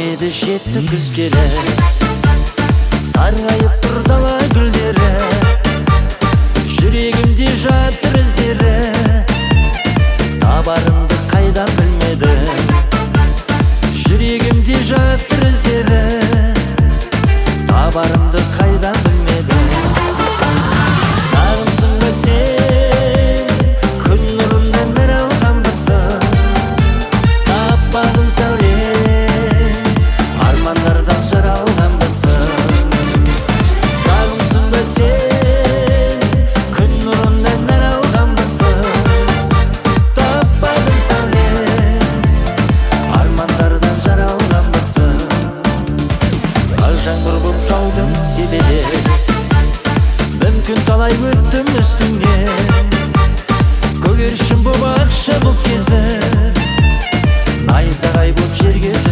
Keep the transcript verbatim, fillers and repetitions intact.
келмеді жетті күз келе, сарғайып тұр дала гүлдері, жүрегімде жатыр іздері, табарымды қайдан білмедім, жүрегімде жатыр іздері, табарымды қайдан білмедім. Сағымсың ба сен, күн нұрында бір алғанбысың, таппадым сәулем, армандардан жаралғанбысың. Сағымсың ба сен, күн нұрында бір алғанбысың, таппадым сәулем, армандардан жаралғанбысың. Ақ жаңбыр боп жаудым себелеп, мүмкін талай өттім үстіңнен, көгершін боп атшы бұлт кезіп, найзағай боп жерге